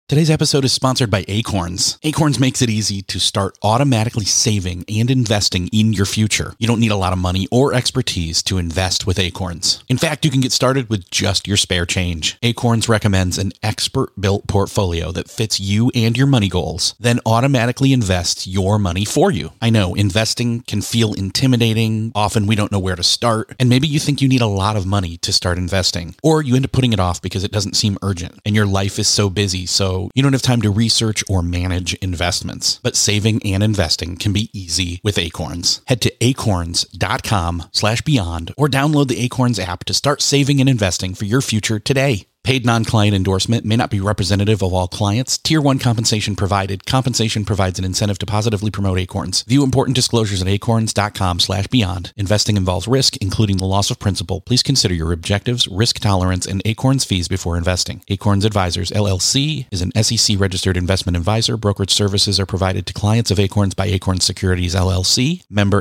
Today's episode is sponsored by Acorns. Acorns makes it easy to start automatically saving and investing in your future. You don't need a lot of money or expertise to invest with Acorns. In fact, you can get started with just your spare change. Acorns recommends an expert-built portfolio that fits you and your money goals, then automatically invests your money for you. I know, investing can feel intimidating. Often we don't know where to start, and maybe you think you need a lot of money to start investing, or you end up putting it off because it doesn't seem urgent, and your life is so busy, so you don't have time to research or manage investments. But saving and investing can be easy with Acorns. Head to acorns.com/beyond or download the Acorns app to start saving and investing for your future today. Paid non-client endorsement may not be representative of all clients. Tier 1 compensation provided. Compensation provides an incentive to positively promote Acorns. View important disclosures at acorns.com/beyond. Investing involves risk, including the loss of principal. Please consider your objectives, risk tolerance, and Acorns fees before investing. Acorns Advisors, LLC is an SEC-registered investment advisor. Brokerage services are provided to clients of Acorns by Acorns Securities, LLC. Member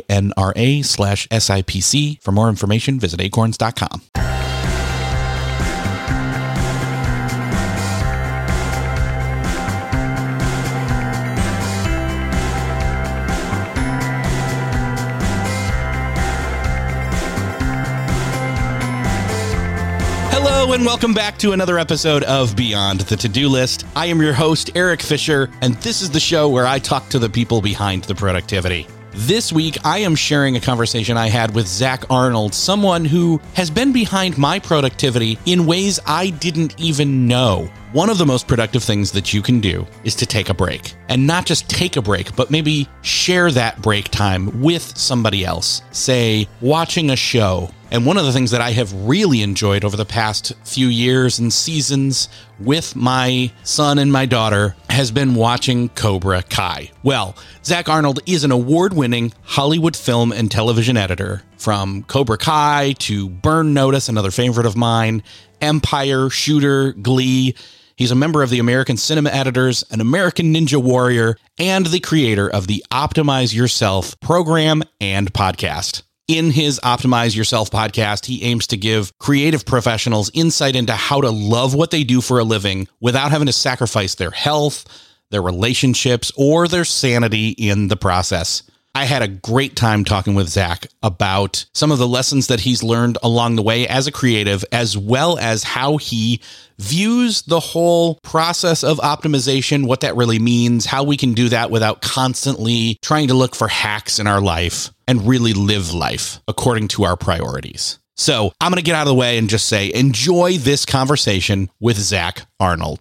FINRA/SIPC. For more information, visit acorns.com. Hello and welcome back to another episode of Beyond the To-Do List. I am your host, Eric Fisher, and this is the show where I talk to the people behind the productivity. This week, I am sharing a conversation I had with Zach Arnold, someone who has been behind my productivity in ways I didn't even know. One of the most productive things that you can do is to take a break. And not just take a break, but maybe share that break time with somebody else. Say, watching a show. And one of the things that I have really enjoyed over the past few years and seasons with my son and my daughter has been watching Cobra Kai. Well, Zach Arnold is an award-winning Hollywood film and television editor. From Cobra Kai to Burn Notice, another favorite of mine, Empire, Shooter, Glee. He's a member of the American Cinema Editors, an American Ninja Warrior, and the creator of the Optimize Yourself program and podcast. In his Optimize Yourself podcast, he aims to give creative professionals insight into how to love what they do for a living without having to sacrifice their health, their relationships, or their sanity in the process. I had a great time talking with Zach about some of the lessons that he's learned along the way as a creative, as well as how he views the whole process of optimization, what that really means, how we can do that without constantly trying to look for hacks in our life and really live life according to our priorities. So I'm going to get out of the way and just say, enjoy this conversation with Zach Arnold.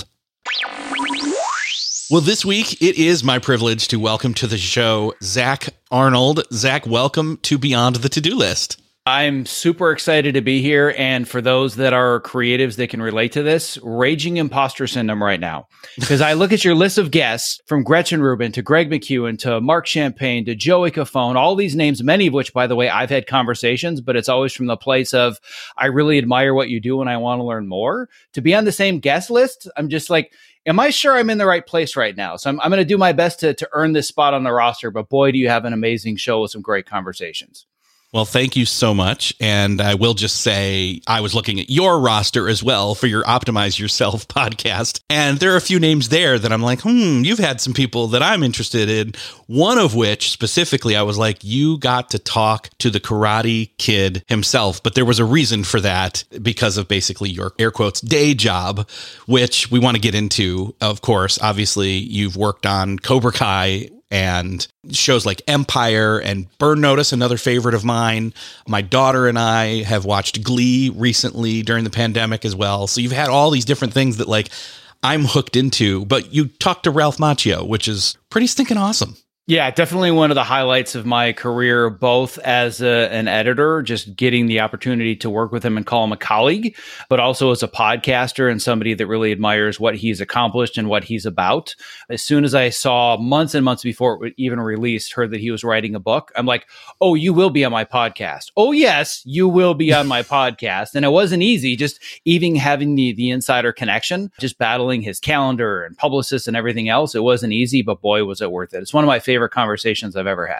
Well, this week, it is my privilege to welcome to the show Zach Arnold. Zach, welcome to Beyond the To-Do List. I'm super excited to be here. And for those that are creatives that can relate to this, raging imposter syndrome right now. Because I look at your list of guests from Gretchen Rubin to Greg McEwen to Mark Champagne to Joey Cofone, all these names, many of which, by the way, I've had conversations, but it's always from the place of, I really admire what you do and I want to learn more. To be on the same guest list, I'm just like, am I sure I'm in the right place right now? So I'm going to do my best to earn this spot on the roster. But boy, do you have an amazing show with some great conversations. Well, thank you so much. And I will just say I was looking at your roster as well for your Optimize Yourself podcast. And there are a few names there that I'm like, you've had some people that I'm interested in. One of which specifically, I was like, you got to talk to the Karate Kid himself. But there was a reason for that because of basically your air quotes day job, which we want to get into. Of course, obviously, you've worked on Cobra Kai and shows like Empire and Burn Notice, another favorite of mine. My daughter and I have watched Glee recently during the pandemic as well. So you've had all these different things that like I'm hooked into, but you talked to Ralph Macchio, which is pretty stinking awesome. Yeah, definitely one of the highlights of my career, both as an editor, just getting the opportunity to work with him and call him a colleague, but also as a podcaster and somebody that really admires what he's accomplished and what he's about. As soon as I saw months and months before it even released, heard that he was writing a book, I'm like, oh, you will be on my podcast. Oh, yes, you will be on my podcast. And it wasn't easy, just even having the insider connection, just battling his calendar and publicists and everything else. It wasn't easy, but boy, was it worth it. It's one of my favorite conversations I've ever had.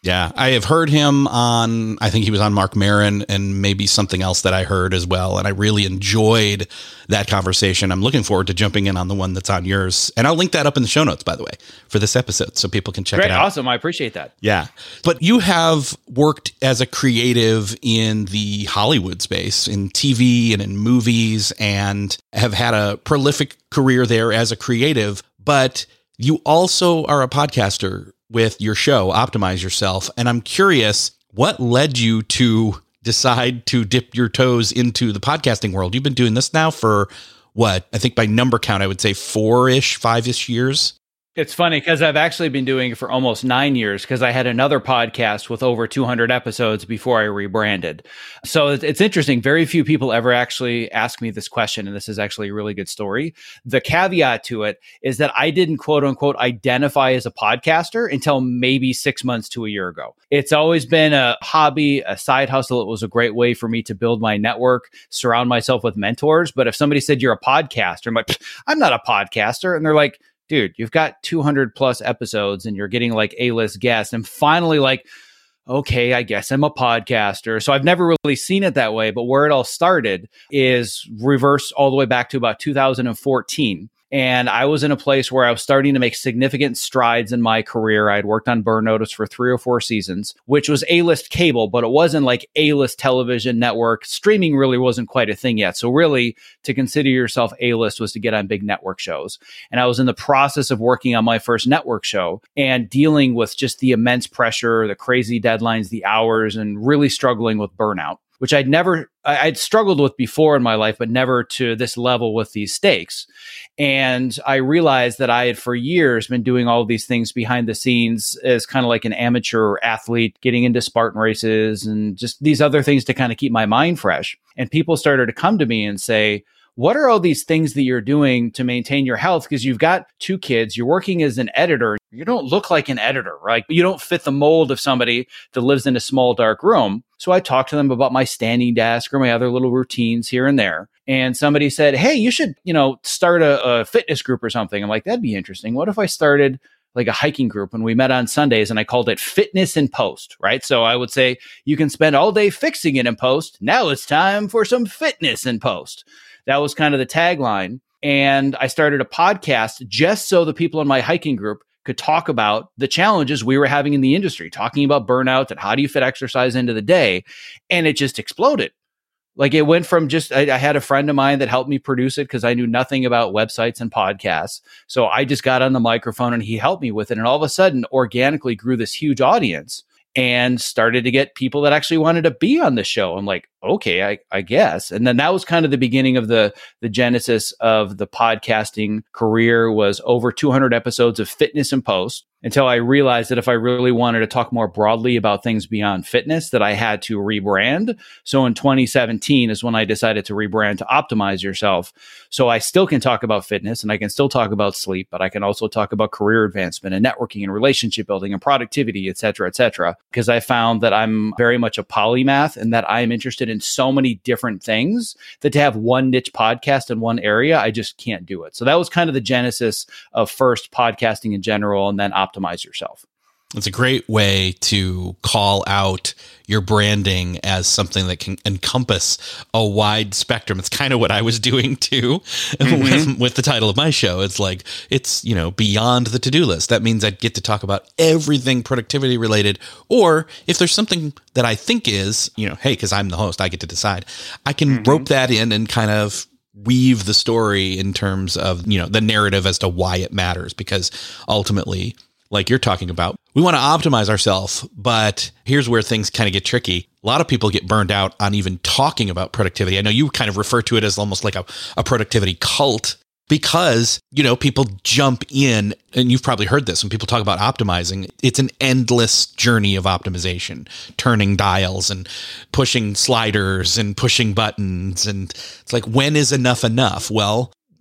Yeah, I have heard him on, I think he was on Mark Maron and maybe something else that I heard as well. And I really enjoyed that conversation. I'm looking forward to jumping in on the one that's on yours. And I'll link that up in the show notes, by the way, for this episode so people can check it out. Awesome. I appreciate that. Yeah. But you have worked as a creative in the Hollywood space, in TV and in movies, and have had a prolific career there as a creative. But you also are a podcaster with your show, Optimize Yourself. And I'm curious, what led you to decide to dip your toes into the podcasting world? You've been doing this now for what? I think by number count, I would say 5-ish years. It's funny because I've actually been doing it for almost 9 years because I had another podcast with over 200 episodes before I rebranded. So it's interesting. Very few people ever actually ask me this question. And this is actually a really good story. The caveat to it is that I didn't quote unquote identify as a podcaster until maybe 6 months to a year ago. It's always been a hobby, a side hustle. It was a great way for me to build my network, surround myself with mentors. But if somebody said you're a podcaster, I'm like, I'm not a podcaster. And they're like, dude, you've got 200 plus episodes and you're getting like A-list guests. And finally like, okay, I guess I'm a podcaster. So I've never really seen it that way. But where it all started is reverse all the way back to about 2014. And I was in a place where I was starting to make significant strides in my career. I had worked on Burn Notice for 3 or 4 seasons, which was A-list cable, but it wasn't like A-list television network. Streaming really wasn't quite a thing yet. So really, to consider yourself A-list was to get on big network shows. And I was in the process of working on my first network show and dealing with just the immense pressure, the crazy deadlines, the hours, and really struggling with burnout, which I'd struggled with before in my life, but never to this level with these stakes. And I realized that I had for years been doing all of these things behind the scenes as kind of like an amateur athlete, getting into Spartan races and just these other things to kind of keep my mind fresh. And people started to come to me and say, what are all these things that you're doing to maintain your health? Because you've got 2 kids, you're working as an editor. You don't look like an editor, right? You don't fit the mold of somebody that lives in a small, dark room. So I talked to them about my standing desk or my other little routines here and there. And somebody said, hey, you should, start a fitness group or something. I'm like, that'd be interesting. What if I started like a hiking group and we met on Sundays and I called it Fitness in Post, right? So I would say, you can spend all day fixing it in post. Now it's time for some fitness in post. That was kind of the tagline. And I started a podcast just so the people in my hiking group could talk about the challenges we were having in the industry, talking about burnout and how do you fit exercise into the day. And it just exploded. Like it went from just, I had a friend of mine that helped me produce it because I knew nothing about websites and podcasts. So I just got on the microphone and he helped me with it. And all of a sudden organically grew this huge audience and started to get people that actually wanted to be on the show. I'm like, okay, I guess. And then that was kind of the beginning of the genesis of the podcasting career, was over 200 episodes of Fitness in Post, until I realized that if I really wanted to talk more broadly about things beyond fitness, that I had to rebrand. So in 2017 is when I decided to rebrand to Optimize Yourself. So I still can talk about fitness and I can still talk about sleep, but I can also talk about career advancement and networking and relationship building and productivity, et cetera, because I found that I'm very much a polymath and that I'm interested in so many different things that to have one niche podcast in one area, I just can't do it. So that was kind of the genesis of first podcasting in general and then Optimize Yourself. It's a great way to call out your branding as something that can encompass a wide spectrum. It's kind of what I was doing too with the title of my show. It's like, it's, beyond the to-do list. That means I'd get to talk about everything productivity related. Or if there's something that I think is, hey, because I'm the host, I get to decide. I can rope that in and kind of weave the story in terms of, the narrative as to why it matters. Because ultimately, like you're talking about, we want to optimize ourselves, but here's where things kind of get tricky. A lot of people get burned out on even talking about productivity. I know you kind of refer to it as almost like a productivity cult because, people jump in, and you've probably heard this when people talk about optimizing. It's an endless journey of optimization, turning dials and pushing sliders and pushing buttons. And it's like, when is enough enough? Well,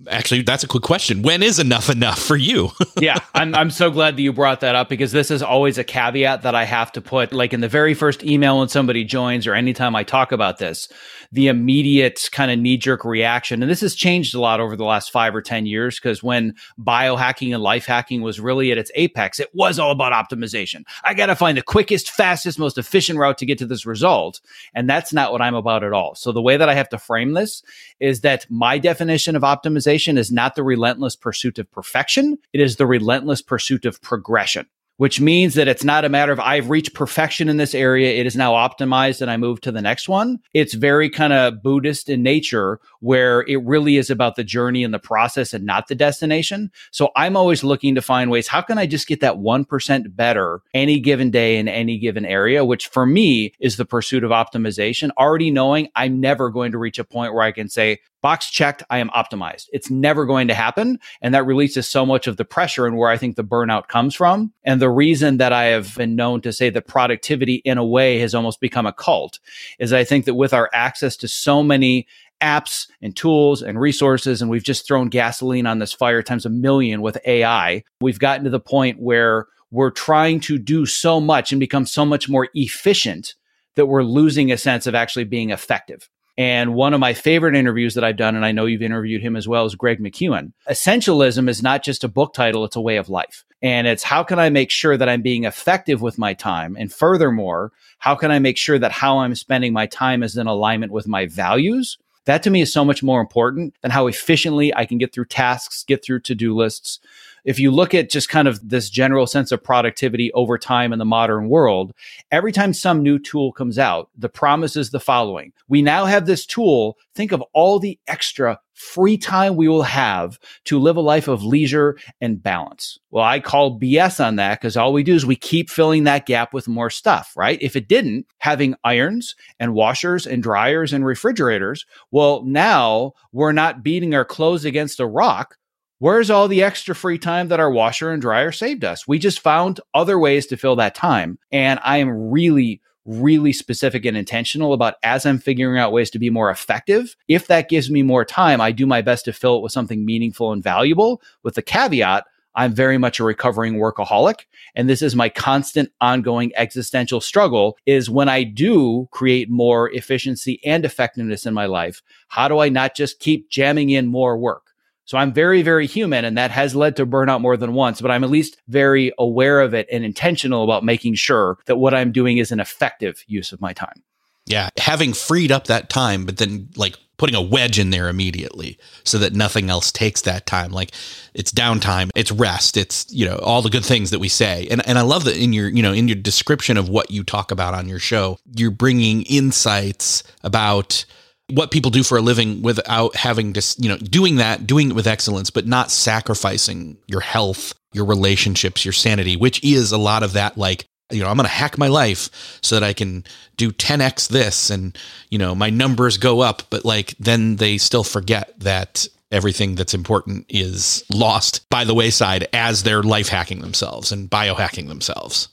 Actually, that's a quick question. When is enough for you? Yeah, I'm so glad that you brought that up, because this is always a caveat that I have to put, like in the very first email when somebody joins or anytime I talk about this, the immediate kind of knee-jerk reaction. And this has changed a lot over the last 5 or 10 years, because when biohacking and life hacking was really at its apex, it was all about optimization. I got to find the quickest, fastest, most efficient route to get to this result. And that's not what I'm about at all. So the way that I have to frame this is that my definition of optimization is not the relentless pursuit of perfection. It is the relentless pursuit of progression, which means that it's not a matter of I've reached perfection in this area, it is now optimized and I move to the next one. It's very kind of Buddhist in nature, where it really is about the journey and the process and not the destination. So I'm always looking to find ways, how can I just get that 1% better any given day in any given area, which for me is the pursuit of optimization, already knowing I'm never going to reach a point where I can say, box checked, I am optimized. It's never going to happen. And that releases so much of the pressure and where I think the burnout comes from. And the reason that I have been known to say that productivity in a way has almost become a cult is I think that with our access to so many apps and tools and resources, and we've just thrown gasoline on this fire times a million with AI, we've gotten to the point where we're trying to do so much and become so much more efficient that we're losing a sense of actually being effective. And one of my favorite interviews that I've done, and I know you've interviewed him as well, is Greg McKeown. Essentialism is not just a book title, it's a way of life. And it's how can I make sure that I'm being effective with my time? And furthermore, how can I make sure that how I'm spending my time is in alignment with my values? That to me is so much more important than how efficiently I can get through tasks, get through to-do lists. If you look at just kind of this general sense of productivity over time in the modern world, every time some new tool comes out, the promise is the following. We now have this tool. Think of all the extra free time we will have to live a life of leisure and balance. Well, I call BS on that, because all we do is we keep filling that gap with more stuff, right? If it didn't, having irons and washers and dryers and refrigerators, well, now we're not beating our clothes against a rock. Where's all the extra free time that our washer and dryer saved us? We just found other ways to fill that time. And I am really, really specific and intentional about, as I'm figuring out ways to be more effective, if that gives me more time, I do my best to fill it with something meaningful and valuable, with the caveat, I'm very much a recovering workaholic. And this is my constant ongoing existential struggle, is when I do create more efficiency and effectiveness in my life, how do I not just keep jamming in more work? So I'm very, very human, and that has led to burnout more than once, but I'm at least very aware of it and intentional about making sure that what I'm doing is an effective use of my time. Yeah. Having freed up that time, but then like putting a wedge in there immediately so that nothing else takes that time. Like it's downtime, it's rest, it's, all the good things that we say. And I love that in your description of what you talk about on your show, you're bringing insights about what people do for a living without having to, doing it with excellence, but not sacrificing your health, your relationships, your sanity, which is a lot of that, like, I'm going to hack my life so that I can do 10x this and, my numbers go up. But like, then they still forget that everything that's important is lost by the wayside as they're life hacking themselves and biohacking themselves.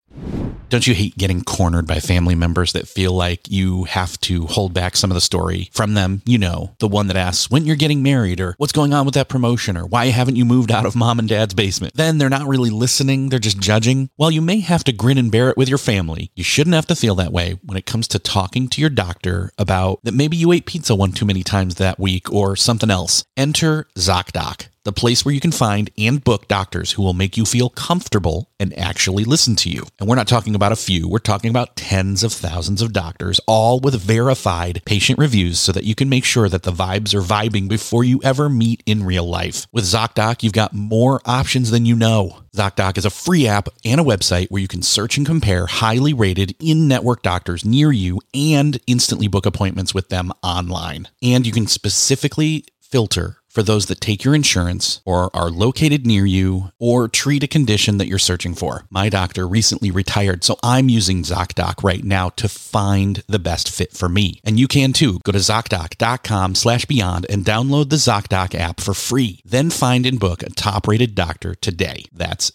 Don't you hate getting cornered by family members that feel like you have to hold back some of the story from them? The one that asks when you're getting married, or what's going on with that promotion, or why haven't you moved out of mom and dad's basement? Then they're not really listening. They're just judging. While you may have to grin and bear it with your family, you shouldn't have to feel that way when it comes to talking to your doctor about that maybe you ate pizza one too many times that week or something else. Enter ZocDoc, the place where you can find and book doctors who will make you feel comfortable and actually listen to you. And we're not talking about a few, we're talking about tens of thousands of doctors, all with verified patient reviews so that you can make sure that the vibes are vibing before you ever meet in real life. With ZocDoc, you've got more options than you know. ZocDoc is a free app and a website where you can search and compare highly rated in-network doctors near you and instantly book appointments with them online. And you can specifically filter for those that take your insurance or are located near you or treat a condition that you're searching for. My doctor recently retired, so I'm using ZocDoc right now to find the best fit for me. And you can too. Go to ZocDoc.com/beyond and download the ZocDoc app for free. Then find and book a top-rated doctor today. That's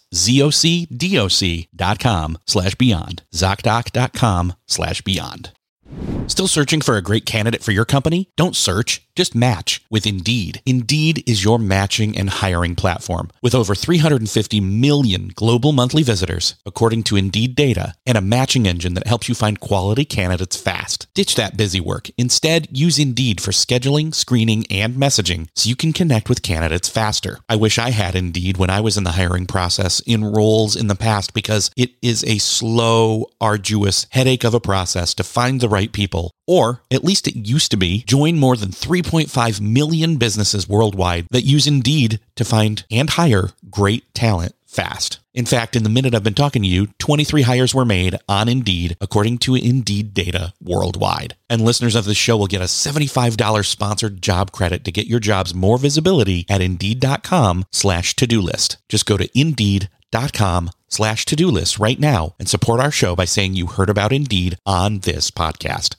ZocDoc.com/beyond. ZocDoc.com/beyond. Still searching for a great candidate for your company? Don't search, just match with Indeed. Indeed is your matching and hiring platform with over 350 million global monthly visitors, according to Indeed data, and a matching engine that helps you find quality candidates fast. Ditch that busy work. Instead, use Indeed for scheduling, screening, and messaging so you can connect with candidates faster. I wish I had Indeed when I was in the hiring process in roles in the past because it is a slow, arduous headache of a process to find the right people. Or, at least it used to be, join more than 3.5 million businesses worldwide that use Indeed to find and hire great talent fast. In fact, in the minute I've been talking to you, 23 hires were made on Indeed, according to Indeed data worldwide. And listeners of this show will get a $75 sponsored job credit to get your jobs more visibility at Indeed.com/to-do list. Just go to Indeed.com/to-do list right now and support our show by saying you heard about Indeed on this podcast.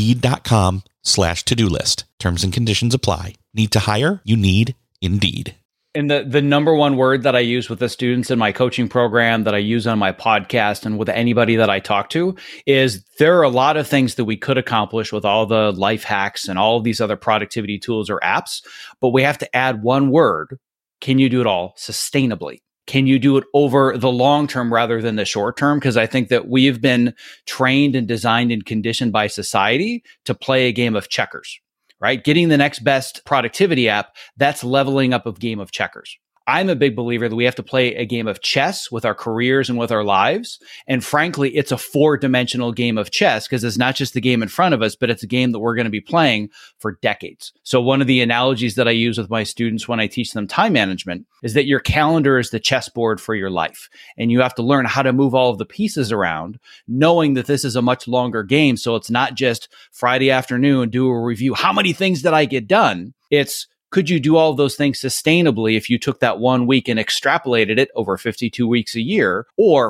Indeed.com/to-do list. Terms and conditions apply. Need to hire? You need Indeed. And the number one word that I use with the students in my coaching program, that I use on my podcast and with anybody that I talk to, is there are a lot of things that we could accomplish with all the life hacks and all of these other productivity tools or apps, but we have to add one word. Can you do it all sustainably? Can you do it over the long term rather than the short term? Because I think that we've been trained and designed and conditioned by society to play a game of checkers, right? Getting the next best productivity app, that's leveling up a game of checkers. I'm a big believer that we have to play a game of chess with our careers and with our lives. And frankly, it's a 4-dimensional game of chess because it's not just the game in front of us, but it's a game that we're going to be playing for decades. So one of the analogies that I use with my students when I teach them time management is that your calendar is the chessboard for your life. And you have to learn how to move all of the pieces around, knowing that this is a much longer game. So it's not just Friday afternoon, do a review. How many things did I get done? It's, could you do all of those things sustainably if you took that 1 week and extrapolated it over 52 weeks a year or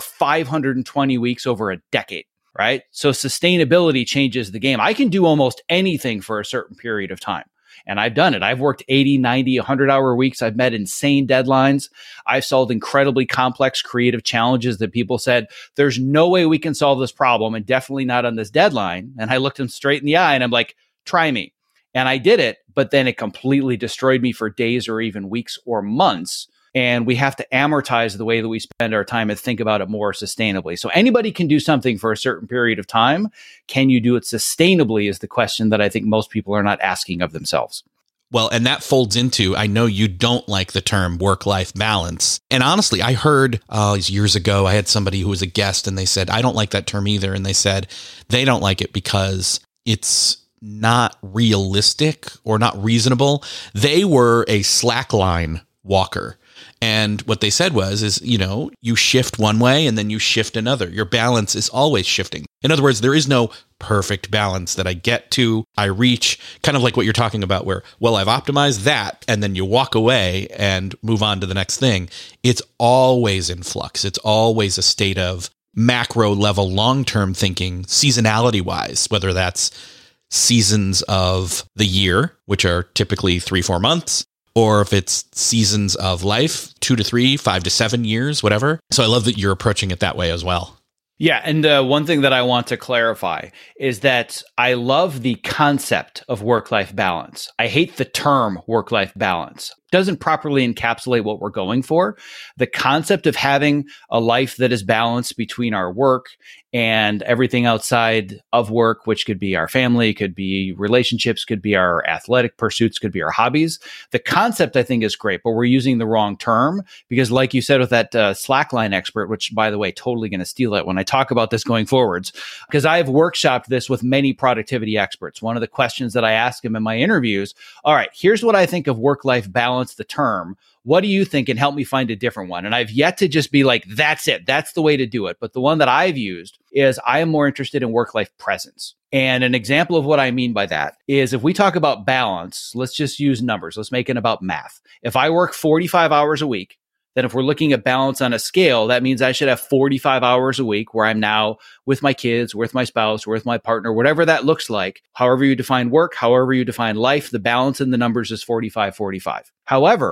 520 weeks over a decade, right? So sustainability changes the game. I can do almost anything for a certain period of time. And I've done it. I've worked 80, 90, 100-hour weeks. I've met insane deadlines. I've solved incredibly complex creative challenges that people said, there's no way we can solve this problem and definitely not on this deadline. And I looked them straight in the eye and I'm like, try me. And I did it, but then it completely destroyed me for days or even weeks or months. And we have to amortize the way that we spend our time and think about it more sustainably. So anybody can do something for a certain period of time. Can you do it sustainably is the question that I think most people are not asking of themselves. Well, and that folds into, I know you don't like the term work-life balance. And honestly, I heard years ago, I had somebody who was a guest and they said, I don't like that term either. And they said they don't like it because it's not realistic or not reasonable. They were a slackline walker. And what they said is, you shift one way and then you shift another. Your balance is always shifting. In other words, there is no perfect balance that I get to, I reach, kind of like what you're talking about where, well, I've optimized that and then you walk away and move on to the next thing. It's always in flux. It's always a state of macro level, long-term thinking, seasonality wise, whether that's seasons of the year, which are typically 3-4 months, or if it's seasons of life, 2 to 3, 5 to 7 years, whatever. So I love that you're approaching it that way as well. Yeah. And one thing that I want to clarify is that I love the concept of work-life balance. I hate the term work-life balance. Doesn't properly encapsulate what we're going for. The concept of having a life that is balanced between our work and everything outside of work, which could be our family, could be relationships, could be our athletic pursuits, could be our hobbies. The concept, I think, is great, but we're using the wrong term because like you said with that slackline expert, which by the way, totally going to steal it when I talk about this going forwards, because I've workshopped this with many productivity experts. One of the questions that I ask them in my interviews, all right, here's what I think of work-life balance, the term. What do you think? And help me find a different one. And I've yet to just be like, that's it. That's the way to do it. But the one that I've used is I am more interested in work-life presence. And an example of what I mean by that is if we talk about balance, let's just use numbers. Let's make it about math. If I work 45 hours a week, then if we're looking at balance on a scale, that means I should have 45 hours a week where I'm now with my kids, with my spouse, with my partner, whatever that looks like. However you define work, however you define life, the balance in the numbers is 45-45. However,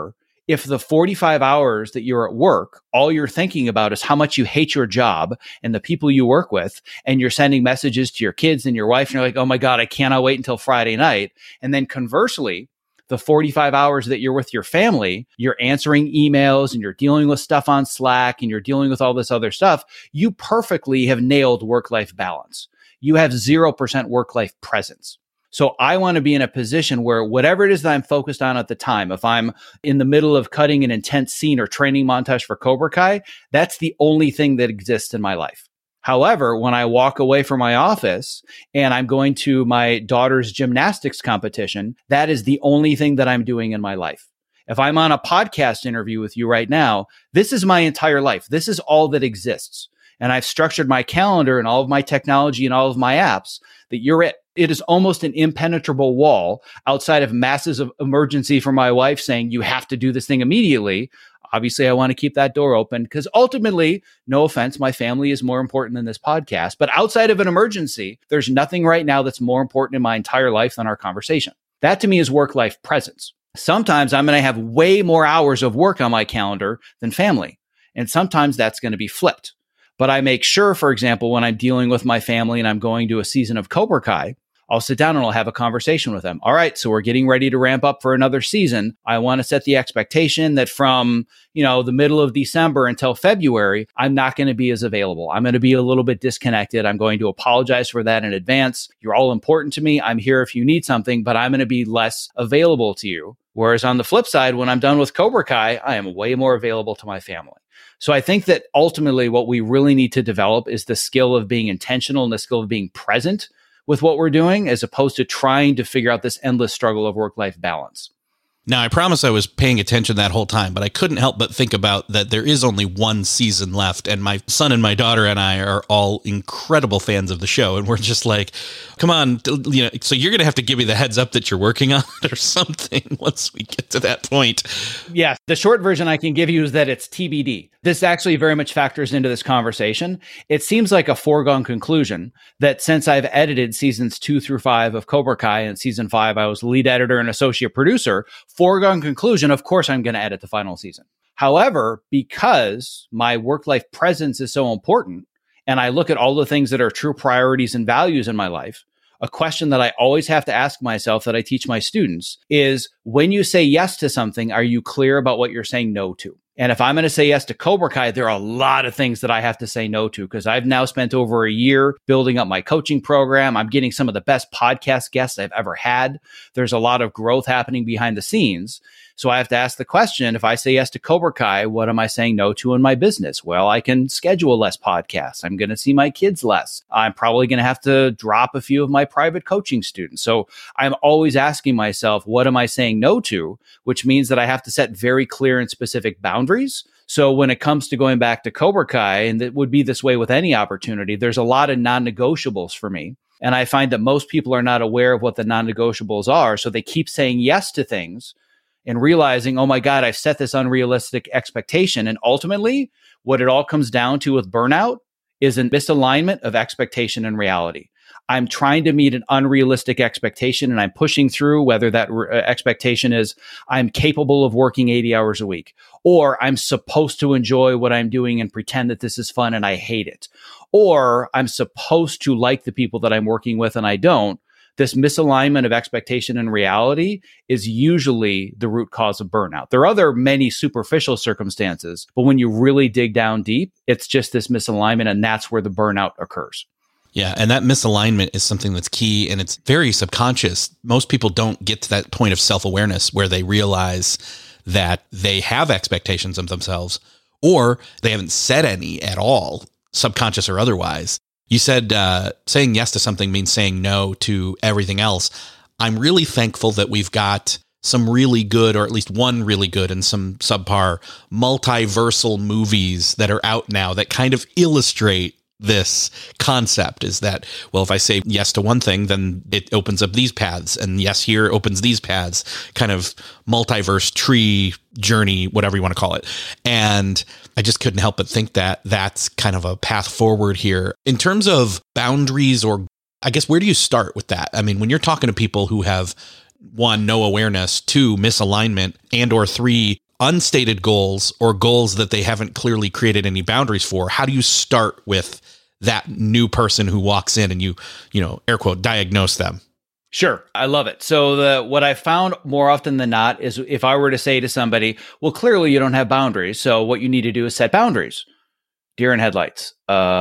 If the 45 hours that you're at work, all you're thinking about is how much you hate your job and the people you work with, and you're sending messages to your kids and your wife, and you're like, oh my God, I cannot wait until Friday night. And then conversely, the 45 hours that you're with your family, you're answering emails and you're dealing with stuff on Slack and you're dealing with all this other stuff, you perfectly have nailed work-life balance. You have 0% work-life presence. So I want to be in a position where whatever it is that I'm focused on at the time, if I'm in the middle of cutting an intense scene or training montage for Cobra Kai, that's the only thing that exists in my life. However, when I walk away from my office and I'm going to my daughter's gymnastics competition, that is the only thing that I'm doing in my life. If I'm on a podcast interview with you right now, this is my entire life. This is all that exists. And I've structured my calendar and all of my technology and all of my apps that you're it. It is almost an impenetrable wall outside of masses of emergency from my wife saying, you have to do this thing immediately. Obviously, I want to keep that door open because ultimately, no offense, my family is more important than this podcast. But outside of an emergency, there's nothing right now that's more important in my entire life than our conversation. That to me is work-life presence. Sometimes I'm going to have way more hours of work on my calendar than family. And sometimes that's going to be flipped. But I make sure, for example, when I'm dealing with my family and I'm going to a season of Cobra Kai, I'll sit down and I'll have a conversation with them. All right, so we're getting ready to ramp up for another season. I want to set the expectation that from, the middle of December until February, I'm not going to be as available. I'm going to be a little bit disconnected. I'm going to apologize for that in advance. You're all important to me. I'm here if you need something, but I'm going to be less available to you. Whereas on the flip side, when I'm done with Cobra Kai, I am way more available to my family. So I think that ultimately what we really need to develop is the skill of being intentional and the skill of being present with what we're doing, as opposed to trying to figure out this endless struggle of work-life balance. Now, I promise I was paying attention that whole time, but I couldn't help but think about that there is only one season left, and my son and my daughter and I are all incredible fans of the show, and we're just like, come on, so you're going to have to give me the heads up that you're working on it or something once we get to that point. Yeah, the short version I can give you is that it's TBD. This actually very much factors into this conversation. It seems like a foregone conclusion that since I've edited seasons 2 through 5 of Cobra Kai, and season 5, I was lead editor and associate producer, foregone conclusion, of course, I'm going to edit the final season. However, because my work-life presence is so important, and I look at all the things that are true priorities and values in my life, a question that I always have to ask myself that I teach my students is, when you say yes to something, are you clear about what you're saying no to? And if I'm going to say yes to Cobra Kai, there are a lot of things that I have to say no to, because I've now spent over a year building up my coaching program. I'm getting some of the best podcast guests I've ever had. There's a lot of growth happening behind the scenes. So I have to ask the question, if I say yes to Cobra Kai, what am I saying no to in my business? Well, I can schedule less podcasts. I'm going to see my kids less. I'm probably going to have to drop a few of my private coaching students. So I'm always asking myself, what am I saying no to? Which means that I have to set very clear and specific boundaries. So when it comes to going back to Cobra Kai, and it would be this way with any opportunity, there's a lot of non-negotiables for me. And I find that most people are not aware of what the non-negotiables are. So they keep saying yes to things and realizing, oh my God, I've set this unrealistic expectation. And ultimately, what it all comes down to with burnout is a misalignment of expectation and reality. I'm trying to meet an unrealistic expectation and I'm pushing through, whether that expectation is I'm capable of working 80 hours a week, or I'm supposed to enjoy what I'm doing and pretend that this is fun and I hate it, or I'm supposed to like the people that I'm working with and I don't. This misalignment of expectation and reality is usually the root cause of burnout. There are other many superficial circumstances, but when you really dig down deep, it's just this misalignment, and that's where the burnout occurs. Yeah, and that misalignment is something that's key, and it's very subconscious. Most people don't get to that point of self-awareness where they realize that they have expectations of themselves, or they haven't set any at all, subconscious or otherwise. You said saying yes to something means saying no to everything else. I'm really thankful that we've got some really good, or at least one really good and some subpar multiversal movies that are out now that kind of illustrate this concept, is that, well, if I say yes to one thing, then it opens up these paths, and yes here opens these paths, kind of multiverse tree journey, whatever you want to call it. And I just couldn't help but think that that's kind of a path forward here. In terms of boundaries, or I guess, where do you start with that? I mean, when you're talking to people who have, 1, no awareness, 2, misalignment, and or 3, unstated goals or goals that they haven't clearly created any boundaries for, how do you start with that new person who walks in and you air quote, diagnose them? Sure. I love it. So what I found more often than not is if I were to say to somebody, well, clearly you don't have boundaries. So what you need to do is set boundaries. Deer in headlights.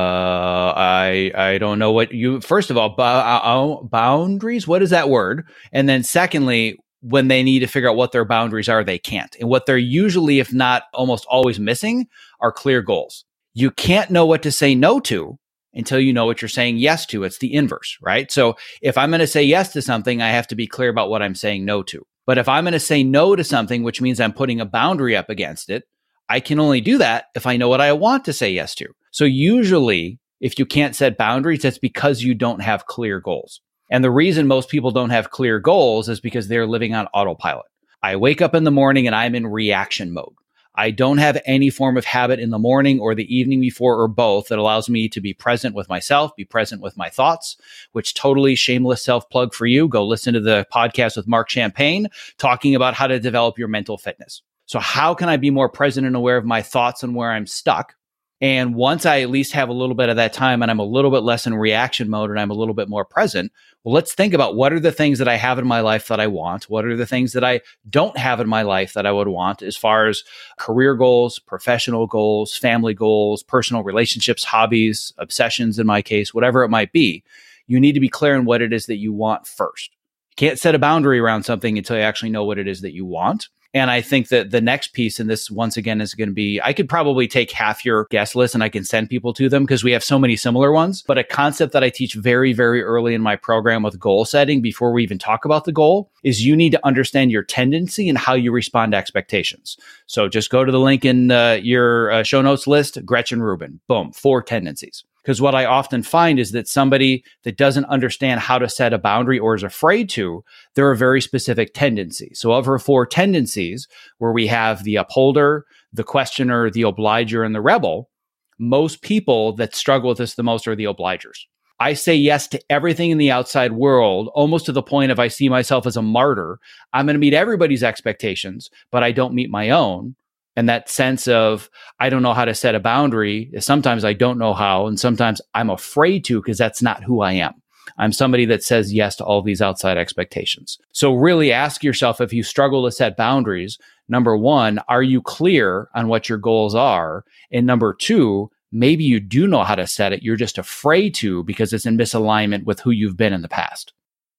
I don't know what you, first of all, boundaries. What is that word? And then secondly, when they need to figure out what their boundaries are, they can't. And what they're usually, if not almost always missing, are clear goals. You can't know what to say no to until you know what you're saying yes to. It's the inverse, right? So if I'm going to say yes to something, I have to be clear about what I'm saying no to. But if I'm going to say no to something, which means I'm putting a boundary up against it, I can only do that if I know what I want to say yes to. So usually, if you can't set boundaries, that's because you don't have clear goals. And the reason most people don't have clear goals is because they're living on autopilot. I wake up in the morning and I'm in reaction mode. I don't have any form of habit in the morning or the evening before or both that allows me to be present with myself, be present with my thoughts, which totally shameless self-plug for you. Go listen to the podcast with Mark Champagne talking about how to develop your mental fitness. So how can I be more present and aware of my thoughts and where I'm stuck? And once I at least have a little bit of that time and I'm a little bit less in reaction mode and I'm a little bit more present, well, let's think about what are the things that I have in my life that I want? What are the things that I don't have in my life that I would want as far as career goals, professional goals, family goals, personal relationships, hobbies, obsessions in my case, whatever it might be. You need to be clear on what it is that you want first. You can't set a boundary around something until you actually know what it is that you want. And I think that the next piece, and this once again is going to be, I could probably take half your guest list and I can send people to them because we have so many similar ones. But a concept that I teach very, very early in my program with goal setting before we even talk about the goal is you need to understand your tendency and how you respond to expectations. So just go to the link in your show notes list, Gretchen Rubin, boom, 4 tendencies. Because what I often find is that somebody that doesn't understand how to set a boundary or is afraid to, there are very specific tendencies. So of her 4 tendencies, where we have the upholder, the questioner, the obliger, and the rebel, most people that struggle with this the most are the obligers. I say yes to everything in the outside world, almost to the point of I see myself as a martyr. I'm going to meet everybody's expectations, but I don't meet my own. And that sense of, I don't know how to set a boundary, sometimes I don't know how, and sometimes I'm afraid to because that's not who I am. I'm somebody that says yes to all these outside expectations. So really ask yourself, if you struggle to set boundaries, number 1, are you clear on what your goals are? And number 2, maybe you do know how to set it. You're just afraid to because it's in misalignment with who you've been in the past.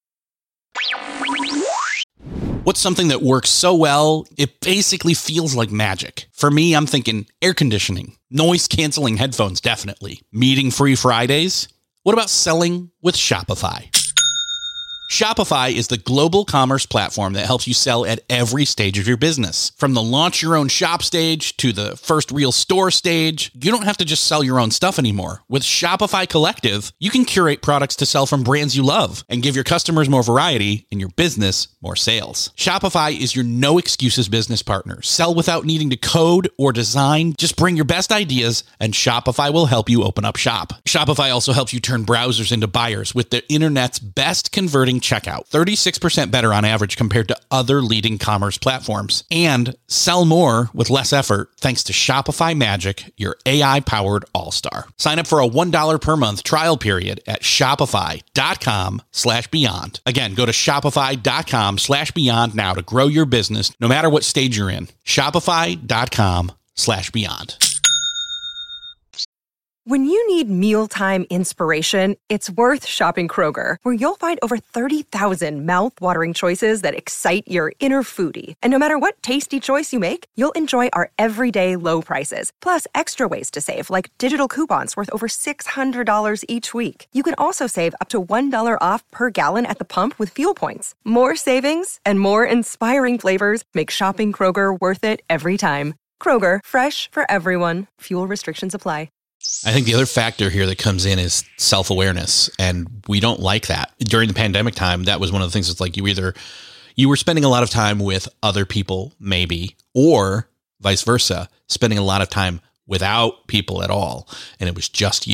What's something that works so well, it basically feels like magic? For me, I'm thinking air conditioning, noise canceling headphones, definitely. Meeting-free Fridays? What about selling with Shopify? Shopify is the global commerce platform that helps you sell at every stage of your business. From the launch your own shop stage to the first real store stage, you don't have to just sell your own stuff anymore. With Shopify Collective, you can curate products to sell from brands you love and give your customers more variety and your business more sales. Shopify is your no excuses business partner. Sell without needing to code or design. Just bring your best ideas and Shopify will help you open up shop. Shopify also helps you turn browsers into buyers with the internet's best converting checkout, 36% better on average compared to other leading commerce platforms, and sell more with less effort thanks to Shopify Magic, your AI-powered all-star. Sign up for a $1 per month trial period at shopify.com/beyond. Again, go to shopify.com/beyond now to grow your business no matter what stage you're in. Shopify.com/beyond. When you need mealtime inspiration, it's worth shopping Kroger, where you'll find over 30,000 mouth-watering choices that excite your inner foodie. And no matter what tasty choice you make, you'll enjoy our everyday low prices, plus extra ways to save, like digital coupons worth over $600 each week. You can also save up to $1 off per gallon at the pump with fuel points. More savings and more inspiring flavors make shopping Kroger worth it every time. Kroger, fresh for everyone. Fuel restrictions apply. I think the other factor here that comes in is self-awareness, and we don't like that. During the pandemic time, that was one of the things. It's like you were spending a lot of time with other people, maybe, or vice versa, spending a lot of time without people at all, and it was just you.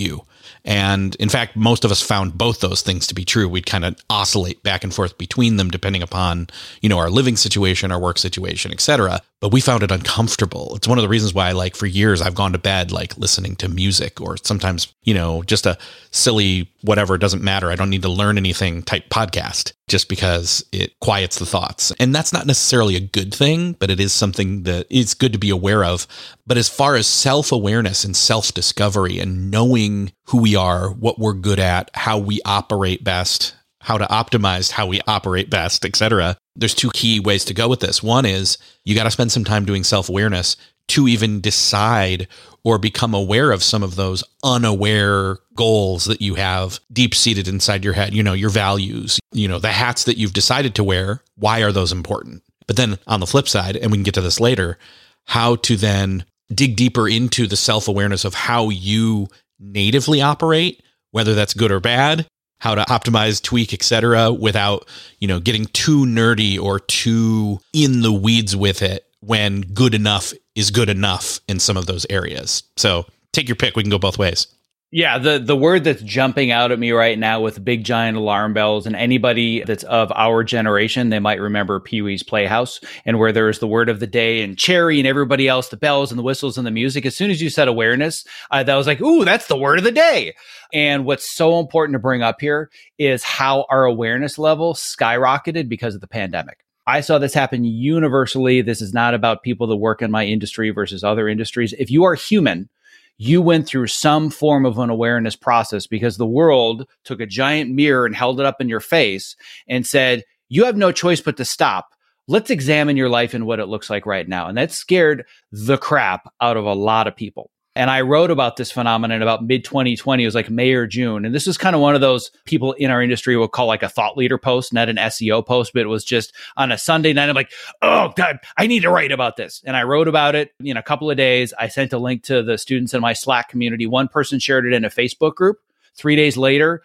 And in fact, most of us found both those things to be true. We'd kind of oscillate back and forth between them depending upon, our living situation, our work situation, etc. But we found it uncomfortable. It's one of the reasons why, like, for years I've gone to bed like listening to music, or sometimes, just a silly whatever, it doesn't matter, I don't need to learn anything type podcast, just because it quiets the thoughts. And that's not necessarily a good thing, but it is something that it's good to be aware of. But as far as self-awareness and self-discovery and knowing who we are, what we're good at, how we operate best, how to optimize how we operate best, etc., there's two key ways to go with this. One is you got to spend some time doing self-awareness to even decide or become aware of some of those unaware goals that you have deep-seated inside your head, your values, the hats that you've decided to wear. Why are those important? But then on the flip side, and we can get to this later, how to then dig deeper into the self-awareness of how you natively operate, whether that's good or bad, how to optimize, tweak, etc., without, getting too nerdy or too in the weeds with it when good enough is good enough in some of those areas. So take your pick. We can go both ways. Yeah, the word that's jumping out at me right now with big giant alarm bells, and anybody that's of our generation, they might remember Pee-wee's Playhouse, and where there's the word of the day and Cherry and everybody else, the bells and the whistles and the music. As soon as you said awareness, that was like, ooh, that's the word of the day. And what's so important to bring up here is how our awareness level skyrocketed because of the pandemic. I saw this happen universally. This is not about people that work in my industry versus other industries. If you are human, you went through some form of an awareness process because the world took a giant mirror and held it up in your face and said, you have no choice but to stop. Let's examine your life and what it looks like right now. And that scared the crap out of a lot of people. And I wrote about this phenomenon about mid-2020. It was like May or June. And this was kind of one of those people in our industry would call like a thought leader post, not an SEO post, but it was just on a Sunday night. I'm like, oh God, I need to write about this. And I wrote about it in a couple of days. I sent a link to the students in my Slack community. One person shared it in a Facebook group. 3 days later,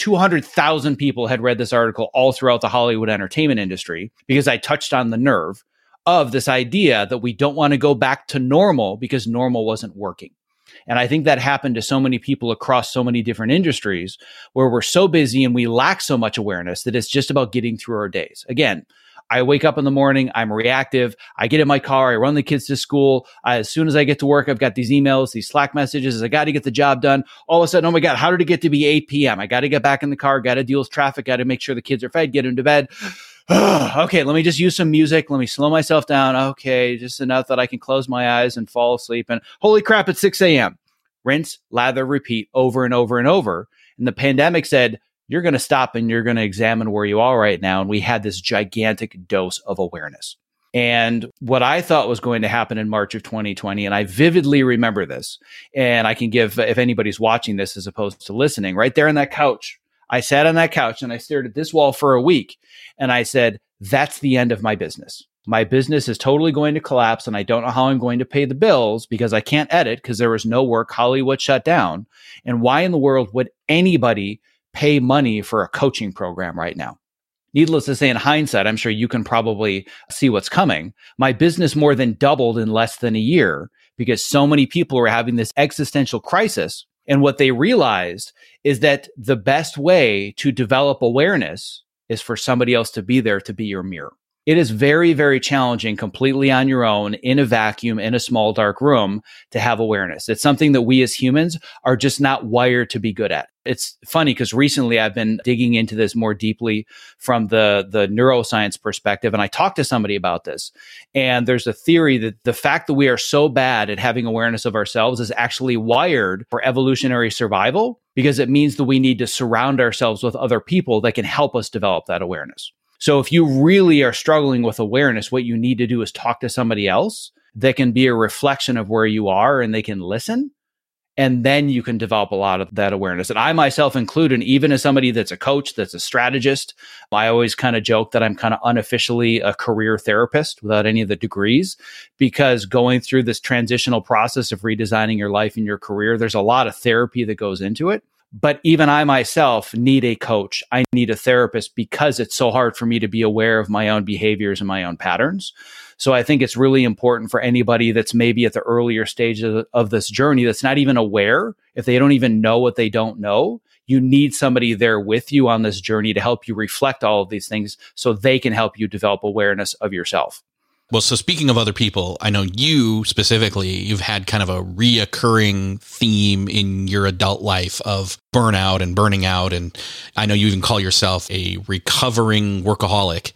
200,000 people had read this article all throughout the Hollywood entertainment industry because I touched on the nerve of this idea that we don't want to go back to normal because normal wasn't working. And I think that happened to so many people across so many different industries where we're so busy and we lack so much awareness that it's just about getting through our days. Again, I wake up in the morning, I'm reactive, I get in my car, I run the kids to school. As soon as I get to work, I've got these emails, these Slack messages, I got to get the job done. All of a sudden, oh my God, how did it get to be 8 p.m.? I got to get back in the car, got to deal with traffic, got to make sure the kids are fed, get them to bed. Okay, let me just use some music. Let me slow myself down. Okay, just enough that I can close my eyes and fall asleep. And holy crap, it's 6 a.m. Rinse, lather, repeat over and over and over. And the pandemic said, you're going to stop and you're going to examine where you are right now. And we had this gigantic dose of awareness. And what I thought was going to happen in March of 2020, and I vividly remember this, and I can give, if anybody's watching this as opposed to listening, right there on that couch, I sat on that couch and I stared at this wall for a week. And I said, that's the end of my business. My business is totally going to collapse and I don't know how I'm going to pay the bills because I can't edit because there was no work. Hollywood shut down. And why in the world would anybody pay money for a coaching program right now? Needless to say, in hindsight, I'm sure you can probably see what's coming. My business more than doubled in less than a year because so many people were having this existential crisis. And what they realized is that the best way to develop awareness is for somebody else to be there to be your mirror. It is very, very challenging completely on your own in a vacuum, in a small, dark room to have awareness. It's something that we as humans are just not wired to be good at. It's funny because recently I've been digging into this more deeply from the neuroscience perspective. And I talked to somebody about this. And there's a theory that the fact that we are so bad at having awareness of ourselves is actually wired for evolutionary survival because it means that we need to surround ourselves with other people that can help us develop that awareness. So if you really are struggling with awareness, what you need to do is talk to somebody else that can be a reflection of where you are and they can listen. And then you can develop a lot of that awareness. And I myself included, even as somebody that's a coach, that's a strategist, I always kind of joke that I'm kind of unofficially a career therapist without any of the degrees, because going through this transitional process of redesigning your life and your career, there's a lot of therapy that goes into it. But even I myself need a coach. I need a therapist because it's so hard for me to be aware of my own behaviors and my own patterns. So I think it's really important for anybody that's maybe at the earlier stage of this journey that's not even aware, if they don't even know what they don't know, you need somebody there with you on this journey to help you reflect all of these things so they can help you develop awareness of yourself. Well, so speaking of other people, I know you specifically, you've had kind of a reoccurring theme in your adult life of burnout and burning out. And I know you even call yourself a recovering workaholic.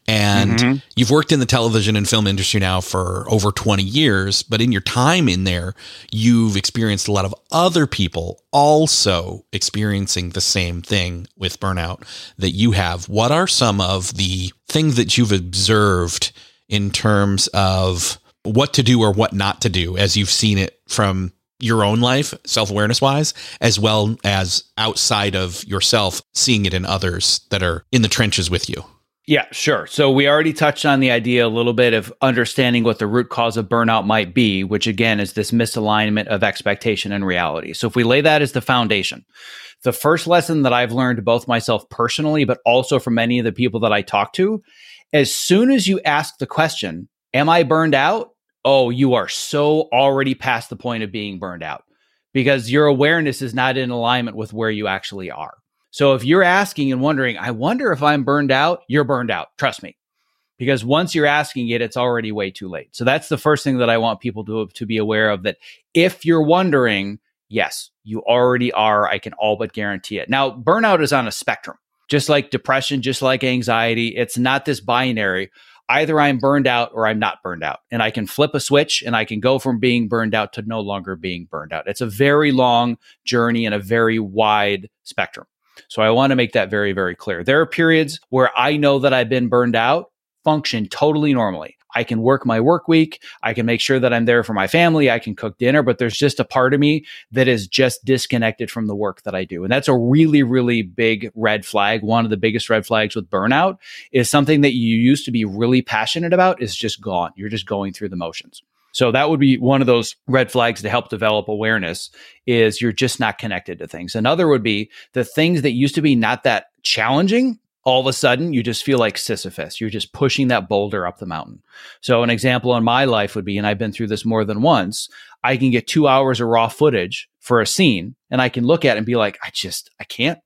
And you've worked in the television and film industry now for over 20 years. But in your time in there, you've experienced a lot of other people also experiencing the same thing with burnout that you have. What are some of the things that you've observed in terms of what to do or what not to do as you've seen it from your own life, self-awareness wise, as well as outside of yourself, seeing it in others that are in the trenches with you? Yeah, sure. So we already touched on the idea a little bit of understanding what the root cause of burnout might be, which again is this misalignment of expectation and reality. So if we lay that as the foundation, the first lesson that I've learned both myself personally, but also from many of the people that I talk to, as soon as you ask the question, am I burned out? Oh, you are so already past the point of being burned out because your awareness is not in alignment with where you actually are. So if you're asking and wondering, I wonder if I'm burned out, you're burned out. Trust me. Because once you're asking it, it's already way too late. So that's the first thing that I want people to be aware of, that if you're wondering, yes, you already are. I can all but guarantee it. Now, burnout is on a spectrum. Just like depression, just like anxiety, it's not this binary. Either I'm burned out or I'm not burned out. And I can flip a switch and I can go from being burned out to no longer being burned out. It's a very long journey and a very wide spectrum. So I want to make that very, very clear. There are periods where I know that I've been burned out, function totally normally. I can work my work week. I can make sure that I'm there for my family. I can cook dinner, but there's just a part of me that is just disconnected from the work that I do. And that's a really, really big red flag. One of the biggest red flags with burnout is something that you used to be really passionate about is just gone. You're just going through the motions. So that would be one of those red flags to help develop awareness, is you're just not connected to things. Another would be the things that used to be not that challenging. All of a sudden, you just feel like Sisyphus. You're just pushing that boulder up the mountain. So an example in my life would be, and I've been through this more than once, I can get 2 hours of raw footage for a scene, and I can look at it and be like, I can't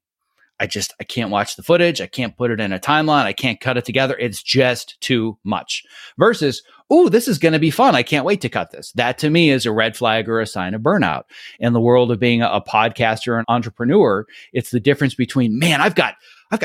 watch the footage. I can't put it in a timeline. I can't cut it together. It's just too much. Versus, oh, this is going to be fun. I can't wait to cut this. That to me is a red flag or a sign of burnout. In the world of being a podcaster or an entrepreneur, it's the difference between, man, I've got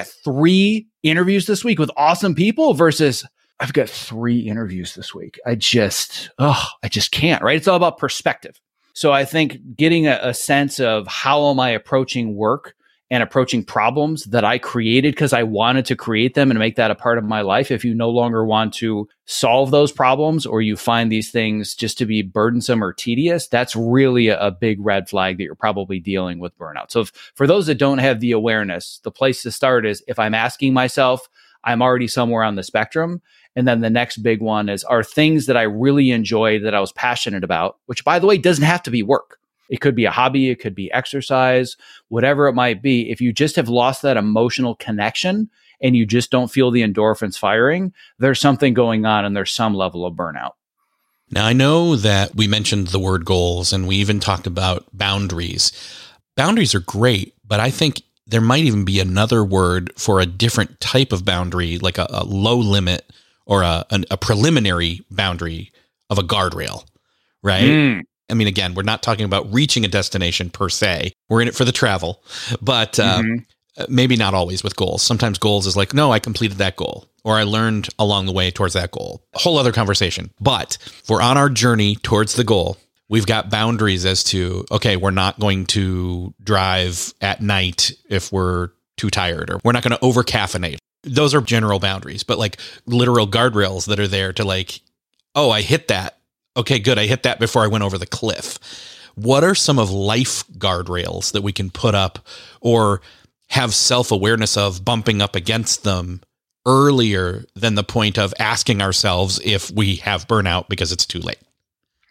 3 interviews this week with awesome people versus I've got 3 interviews this week. I just can't, right? It's all about perspective. So I think getting a sense of how am I approaching work and approaching problems that I created because I wanted to create them and make that a part of my life. If you no longer want to solve those problems or you find these things just to be burdensome or tedious, that's really a big red flag that you're probably dealing with burnout. So for those that don't have the awareness, the place to start is if I'm asking myself, I'm already somewhere on the spectrum. And then the next big one is, are things that I really enjoyed that I was passionate about, which by the way, doesn't have to be work. It could be a hobby, it could be exercise, whatever it might be. If you just have lost that emotional connection and you just don't feel the endorphins firing, there's something going on and there's some level of burnout. Now, I know that we mentioned the word goals and we even talked about boundaries. Boundaries are great, but I think there might even be another word for a different type of boundary, like a low limit or a preliminary boundary of a guardrail, right? I mean, again, we're not talking about reaching a destination per se. We're in it for the travel, but maybe not always with goals. Sometimes goals is like, no, I completed that goal, or I learned along the way towards that goal. A whole other conversation. But if we're on our journey towards the goal, we've got boundaries as to, okay, we're not going to drive at night if we're too tired, or we're not going to over caffeinate. Those are general boundaries, but like literal guardrails that are there to like, oh, I hit that. Okay, good. I hit that before I went over the cliff. What are some of life guardrails that we can put up or have self-awareness of bumping up against them earlier than the point of asking ourselves if we have burnout because it's too late?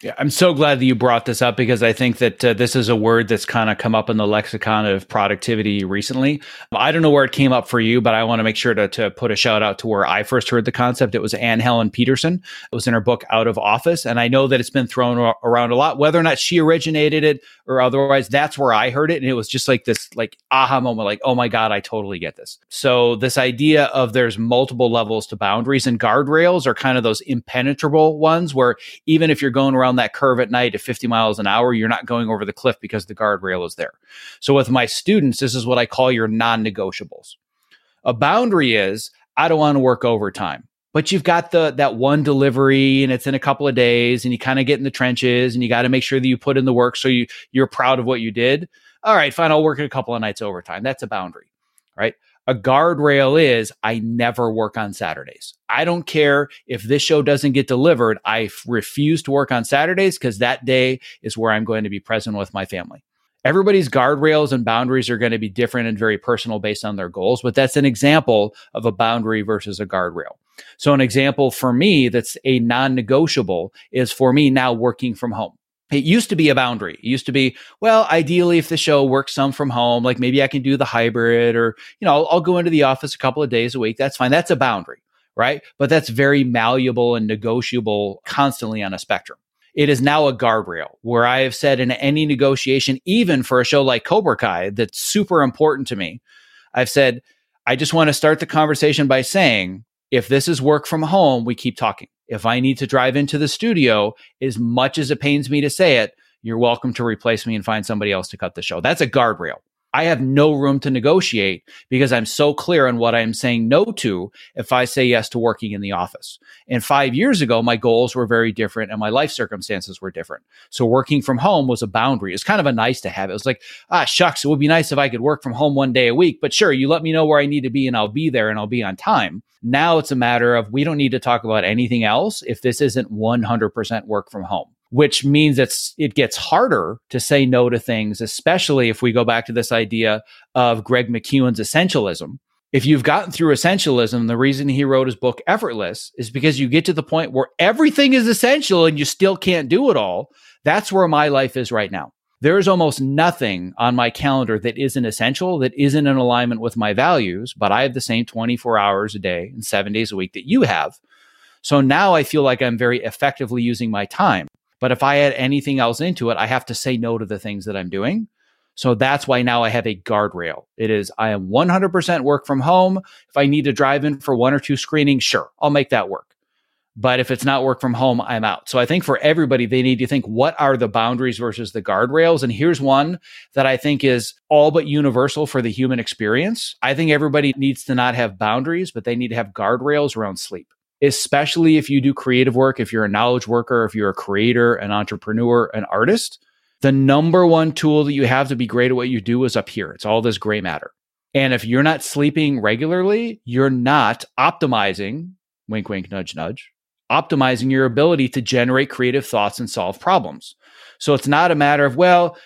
Yeah, I'm so glad that you brought this up because I think that this is a word that's kind of come up in the lexicon of productivity recently. I don't know where it came up for you, but I want to make sure to put a shout out to where I first heard the concept. It was Anne Helen Peterson. It was in her book Out of Office. And I know that it's been thrown around a lot, whether or not she originated it or otherwise. That's where I heard it. And it was just like this like aha moment, like, oh my God, I totally get this. So this idea of there's multiple levels to boundaries, and guardrails are kind of those impenetrable ones where even if you're going around that curve at night at 50 miles an hour, you're not going over the cliff because the guardrail is there. So with my students, this is what I call your non-negotiables. A boundary is, I don't want to work overtime, but you've got that one delivery and it's in a couple of days and you kind of get in the trenches and you got to make sure that you put in the work so you're proud of what you did. All right, fine, I'll work a couple of nights overtime. That's a boundary, right? A guardrail is, I never work on Saturdays. I don't care if this show doesn't get delivered. I refuse to work on Saturdays because that day is where I'm going to be present with my family. Everybody's guardrails and boundaries are going to be different and very personal based on their goals, but that's an example of a boundary versus a guardrail. So an example for me that's a non-negotiable is for me now working from home. It used to be a boundary. It used to be, well, ideally, if the show works some from home, like maybe I can do the hybrid or, I'll go into the office a couple of days a week. That's fine. That's a boundary, right? But that's very malleable and negotiable constantly on a spectrum. It is now a guardrail where I have said in any negotiation, even for a show like Cobra Kai, that's super important to me. I've said, I just want to start the conversation by saying, if this is work from home, we keep talking. If I need to drive into the studio, as much as it pains me to say it, you're welcome to replace me and find somebody else to cut the show. That's a guardrail. I have no room to negotiate because I'm so clear on what I'm saying no to if I say yes to working in the office. And 5 years ago, my goals were very different and my life circumstances were different. So working from home was a boundary. It's kind of a nice to have. It was like, shucks, it would be nice if I could work from home one day a week, but sure, you let me know where I need to be and I'll be there and I'll be on time. Now it's a matter of we don't need to talk about anything else if this isn't 100% work from home, which means it gets harder to say no to things, especially if we go back to this idea of Greg McKeown's essentialism. If you've gotten through essentialism, the reason he wrote his book Effortless is because you get to the point where everything is essential and you still can't do it all. That's where my life is right now. There is almost nothing on my calendar that isn't essential, that isn't in alignment with my values, but I have the same 24 hours a day and 7 days a week that you have. So now I feel like I'm very effectively using my time. But if I add anything else into it, I have to say no to the things that I'm doing. So that's why now I have a guardrail. It is, I am 100% work from home. If I need to drive in for 1 or 2 screenings, sure, I'll make that work. But if it's not work from home, I'm out. So I think for everybody, they need to think, what are the boundaries versus the guardrails? And here's one that I think is all but universal for the human experience. I think everybody needs to not have boundaries, but they need to have guardrails around sleep. Especially if you do creative work, if you're a knowledge worker, if you're a creator, an entrepreneur, an artist, the number one tool that you have to be great at what you do is up here. It's all this gray matter. And if you're not sleeping regularly, you're not optimizing, wink, wink, nudge, nudge, optimizing your ability to generate creative thoughts and solve problems. So it's not a matter of, well,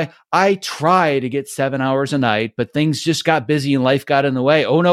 I try to get 7 hours a night, but things just got busy and life got in the way. Oh,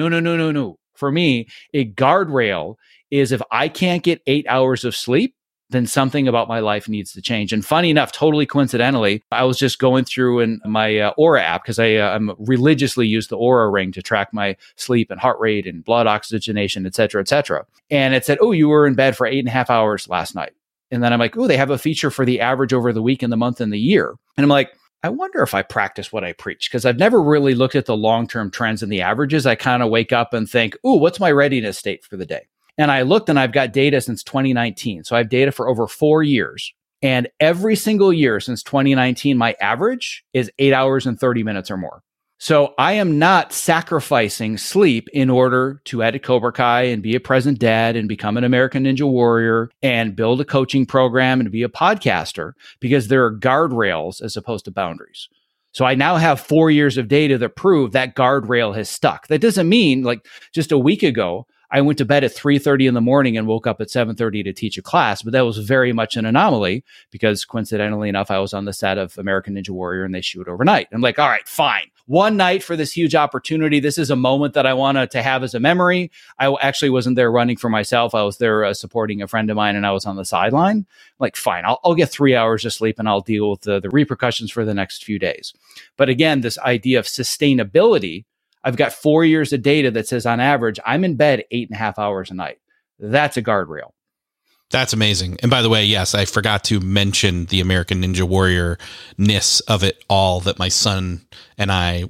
no. For me, a guardrail is if I can't get 8 hours of sleep, then something about my life needs to change. And funny enough, totally coincidentally, I was just going through in my Aura app because I'm religiously use the Aura ring to track my sleep and heart rate and blood oxygenation, et cetera, et cetera. And it said, oh, you were in bed for 8.5 hours last night. And then I'm like, oh, they have a feature for the average over the week and the month and the year. And I'm like, I wonder if I practice what I preach, because I've never really looked at the long-term trends and the averages. I kind of wake up and think, ooh, what's my readiness state for the day? And I looked and I've got data since 2019. So I have data for over 4 years. And every single year since 2019, my average is 8 hours and 30 minutes or more. So I am not sacrificing sleep in order to edit Cobra Kai and be a present dad and become an American Ninja Warrior and build a coaching program and be a podcaster, because there are guardrails as opposed to boundaries. So I now have 4 years of data that prove that guardrail has stuck. That doesn't mean, like just a week ago, I went to bed at 3:30 in the morning and woke up at 7:30 to teach a class, but that was very much an anomaly because coincidentally enough, I was on the set of American Ninja Warrior and they shoot overnight. I'm like, all right, fine. One night for this huge opportunity. This is a moment that I wanted to have as a memory. I actually wasn't there running for myself. I was there supporting a friend of mine and I was on the sideline. Like, fine, I'll get 3 hours of sleep and I'll deal with the repercussions for the next few days. But again, this idea of sustainability, I've got 4 years of data that says on average, I'm in bed 8.5 hours a night. That's a guardrail. That's amazing. And by the way, yes, I forgot to mention the American Ninja Warrior-ness of it all, that my son and I,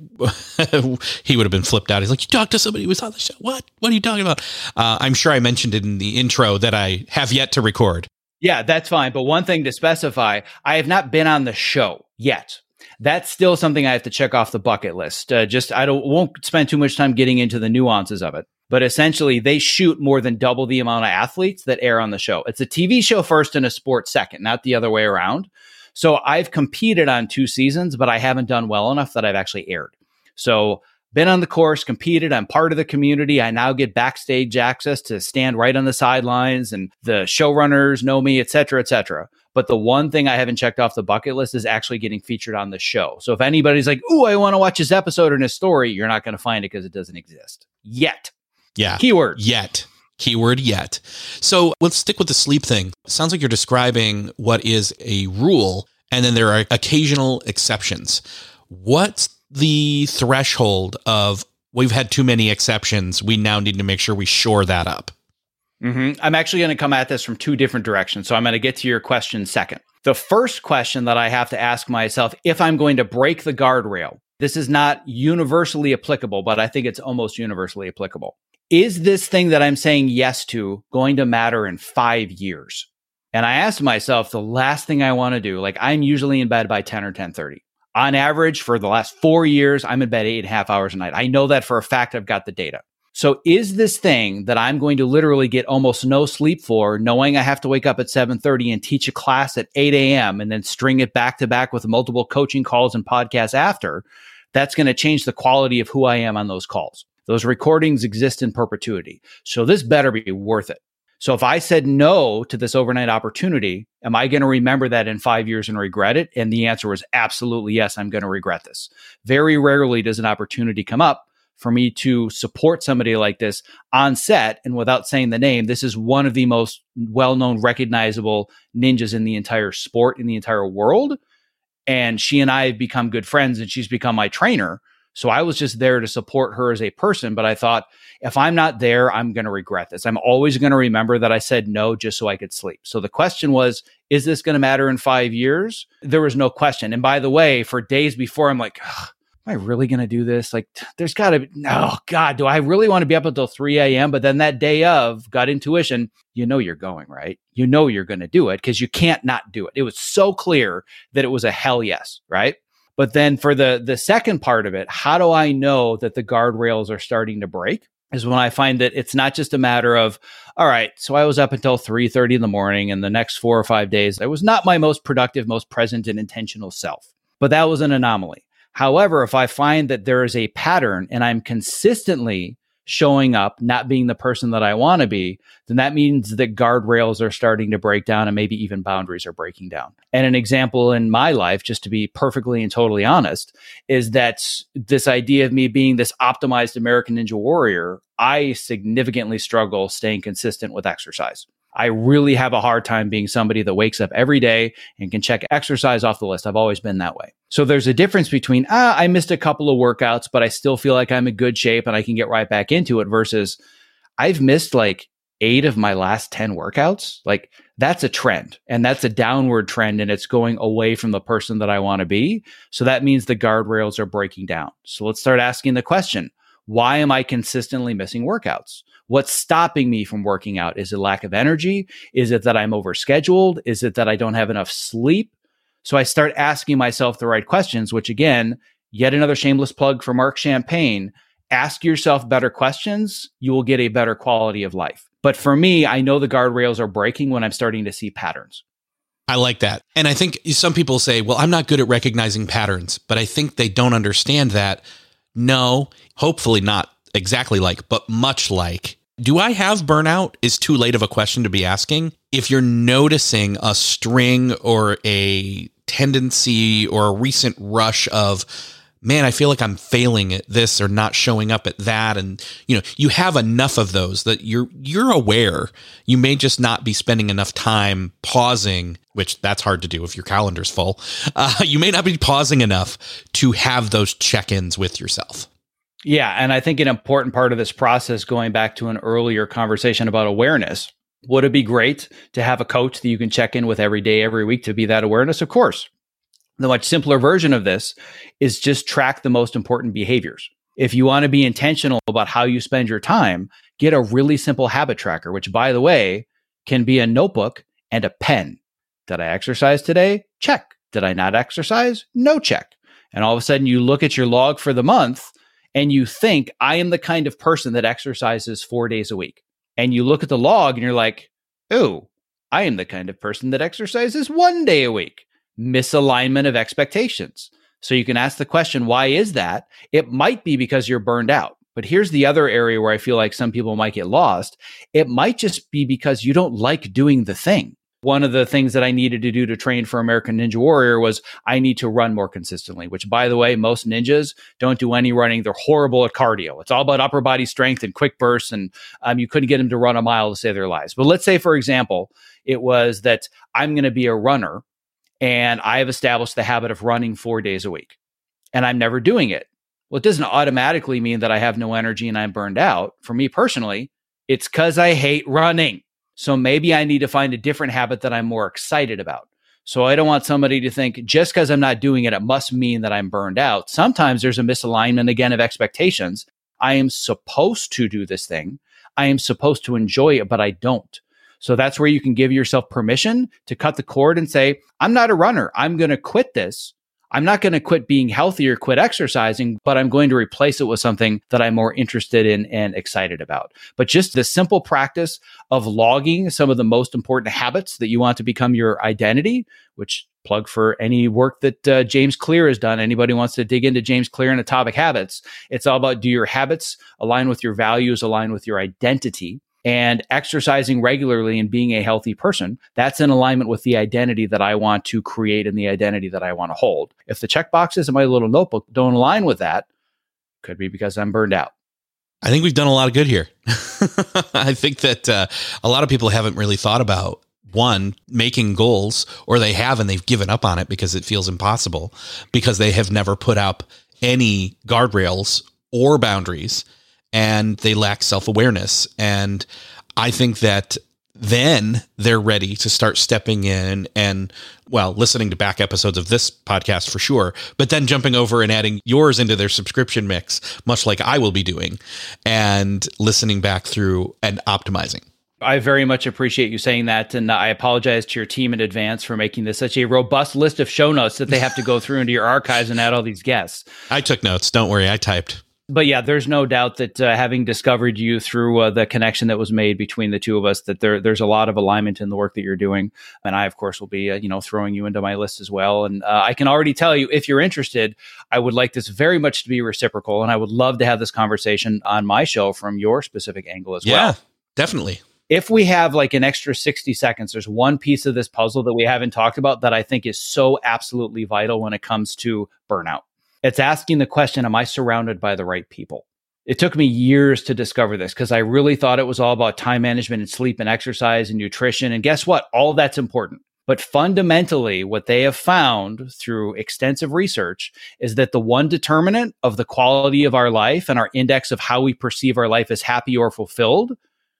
he would have been flipped out. He's like, you talked to somebody who was on the show. What are you talking about? I'm sure I mentioned it in the intro that I have yet to record. Yeah, that's fine. But one thing to specify, I have not been on the show yet. That's still something I have to check off the bucket list. Won't spend too much time getting into the nuances of it. But essentially, they shoot more than double the amount of athletes that air on the show. It's a TV show first and a sport second, not the other way around. So I've competed on 2 seasons, but I haven't done well enough that I've actually aired. So been on the course, competed. I'm part of the community. I now get backstage access to stand right on the sidelines, and the showrunners know me, et cetera, et cetera. But the one thing I haven't checked off the bucket list is actually getting featured on the show. So if anybody's like, ooh, I want to watch this episode or this story, you're not going to find it because it doesn't exist yet. Yeah. Keyword. Yet. Keyword yet. So let's stick with the sleep thing. It sounds like you're describing what is a rule, and then there are occasional exceptions. What's the threshold of we've had too many exceptions, we now need to make sure we shore that up? I'm actually going to come at this from 2 different directions. So I'm going to get to your question second. The first question that I have to ask myself, if I'm going to break the guardrail, this is not universally applicable, but I think it's almost universally applicable. Is this thing that I'm saying yes to going to matter in 5 years? And I asked myself, the last thing I want to do, like I'm usually in bed by 10 or 10:30. On average, for the last 4 years, I'm in bed 8.5 hours a night. I know that for a fact. I've got the data. So is this thing that I'm going to literally get almost no sleep for, knowing I have to wake up at 7:30 and teach a class at 8 a.m. and then string it back to back with multiple coaching calls and podcasts after, that's going to change the quality of who I am on those calls. Those recordings exist in perpetuity. So this better be worth it. So if I said no to this overnight opportunity, am I going to remember that in 5 years and regret it? And the answer was absolutely yes, I'm going to regret this. Very rarely does an opportunity come up for me to support somebody like this on set. And without saying the name, this is one of the most well-known, recognizable ninjas in the entire sport, in the entire world. And she and I have become good friends, and she's become my trainer. So I was just there to support her as a person. But I thought, if I'm not there, I'm going to regret this. I'm always going to remember that I said no just so I could sleep. So the question was, is this going to matter in 5 years? There was no question. And by the way, for days before, I'm like, am I really going to do this? Like, there's got to be, oh God, do I really want to be up until 3 a.m.? But then that day of, gut intuition, you know you're going, right? You know you're going to do it because you can't not do it. It was so clear that it was a hell yes, right? But then for the second part of it, how do I know that the guardrails are starting to break? Is when I find that it's not just a matter of, all right, so I was up until 3:30 in the morning, and the next 4 or 5 days, I was not my most productive, most present and intentional self. But that was an anomaly. However, if I find that there is a pattern and I'm consistently showing up, not being the person that I want to be, then that means that guardrails are starting to break down and maybe even boundaries are breaking down. And an example in my life, just to be perfectly and totally honest, is that this idea of me being this optimized American Ninja Warrior, I significantly struggle staying consistent with exercise. I really have a hard time being somebody that wakes up every day and can check exercise off the list. I've always been that way. So there's a difference between, I missed a couple of workouts, but I still feel like I'm in good shape and I can get right back into it, versus I've missed like 8 of my last 10 workouts. Like, that's a trend, and that's a downward trend, and it's going away from the person that I want to be. So that means the guardrails are breaking down. So let's start asking the question, why am I consistently missing workouts? What's stopping me from working out? Is it lack of energy? Is it that I'm overscheduled? Is it that I don't have enough sleep? So I start asking myself the right questions, which again, yet another shameless plug for Mark Champagne. Ask yourself better questions. You will get a better quality of life. But for me, I know the guardrails are breaking when I'm starting to see patterns. I like that. And I think some people say, well, I'm not good at recognizing patterns, but I think they don't understand that. No, hopefully not exactly like, but much like Do I have burnout is too late of a question to be asking. If you're noticing a string or a tendency or a recent rush of, man, I feel like I'm failing at this or not showing up at that. And, you have enough of those that you're aware. You may just not be spending enough time pausing, which that's hard to do if your calendar's full. You may not be pausing enough to have those check-ins with yourself. Yeah. And I think an important part of this process, going back to an earlier conversation about awareness, would it be great to have a coach that you can check in with every day, every week to be that awareness? Of course. The much simpler version of this is just track the most important behaviors. If you want to be intentional about how you spend your time, get a really simple habit tracker, which, by the way, can be a notebook and a pen. Did I exercise today? Check. Did I not exercise? No check. And all of a sudden you look at your log for the month and you think, I am the kind of person that exercises 4 days a week. And you look at the log and you're like, oh, I am the kind of person that exercises 1 day a week. Misalignment of expectations. So you can ask the question, why is that? It might be because you're burned out. But here's the other area where I feel like some people might get lost. It might just be because you don't like doing the thing. One of the things that I needed to do to train for American Ninja Warrior was I need to run more consistently, which, by the way, most ninjas don't do any running. They're horrible at cardio. It's all about upper body strength and quick bursts. And you couldn't get them to run a mile to save their lives. But let's say, for example, it was that I'm going to be a runner and I have established the habit of running 4 days a week and I'm never doing it. Well, it doesn't automatically mean that I have no energy and I'm burned out. For me personally, it's because I hate running. So maybe I need to find a different habit that I'm more excited about. So I don't want somebody to think just because I'm not doing it, it must mean that I'm burned out. Sometimes there's a misalignment, again, of expectations. I am supposed to do this thing. I am supposed to enjoy it, but I don't. So that's where you can give yourself permission to cut the cord and say, I'm not a runner. I'm going to quit this. I'm not going to quit being healthy or quit exercising, but I'm going to replace it with something that I'm more interested in and excited about. But just the simple practice of logging some of the most important habits that you want to become your identity, which plug for any work that James Clear has done. Anybody wants to dig into James Clear and Atomic Habits, it's all about, do your habits align with your values, align with your identity? And exercising regularly and being a healthy person, that's in alignment with the identity that I want to create and the identity that I want to hold. If the checkboxes in my little notebook don't align with that, could be because I'm burned out. I think we've done a lot of good here. I think that a lot of people haven't really thought about, one, making goals, or they have and they've given up on it because it feels impossible, because they have never put up any guardrails or boundaries. And they lack self-awareness. And I think that then they're ready to start stepping in and, well, listening to back episodes of this podcast for sure, but then jumping over and adding yours into their subscription mix, much like I will be doing, and listening back through and optimizing. I very much appreciate you saying that. And I apologize to your team in advance for making this such a robust list of show notes that they have to go through into your archives and add all these guests. I took notes. Don't worry. I typed. But yeah, there's no doubt that having discovered you through the connection that was made between the two of us, that there's a lot of alignment in the work that you're doing. And I, of course, will be throwing you into my list as well. And I can already tell you, if you're interested, I would like this very much to be reciprocal. And I would love to have this conversation on my show from your specific angle as well. Yeah, definitely. If we have like an extra 60 seconds, there's one piece of this puzzle that we haven't talked about that I think is so absolutely vital when it comes to burnout. It's asking the question, am I surrounded by the right people? It took me years to discover this because I really thought it was all about time management and sleep and exercise and nutrition. And guess what? All that's important. But fundamentally, what they have found through extensive research is that the one determinant of the quality of our life and our index of how we perceive our life as happy or fulfilled